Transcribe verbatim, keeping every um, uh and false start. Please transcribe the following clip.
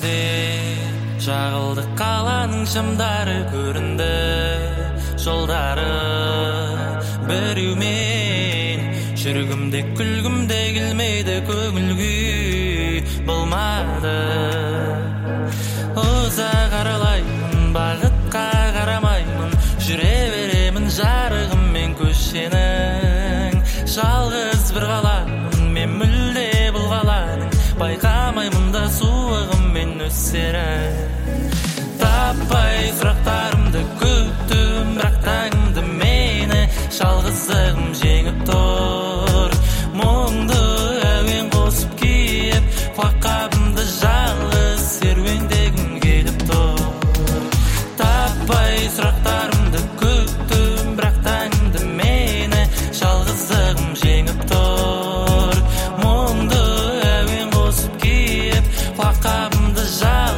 кезде жағылды қаланың шамдары көрінді жолдары біреумен жүргімде күлгімде келмейді көңіл күй болмады ұзақ аралаймын бағытқа қарамаймын жүре беремін жарығыммен көшенің жалғыз бір қаламын мен мүлде бұл қаланың байқамаймын да суығыммен өсерін таппай сұрақтарымды күттім бірақ таңымды мені жалғыздығым жеңіп тұр мұңды әуен қосып киіп құлаққабымды жалғыз серуендегім келіп тұр таппай сұрақтарымды күттім бірақ таңымды мені жалғыздығым жеңіп тұр мұңды әуен қосып киіп құлаққабымды жалғыз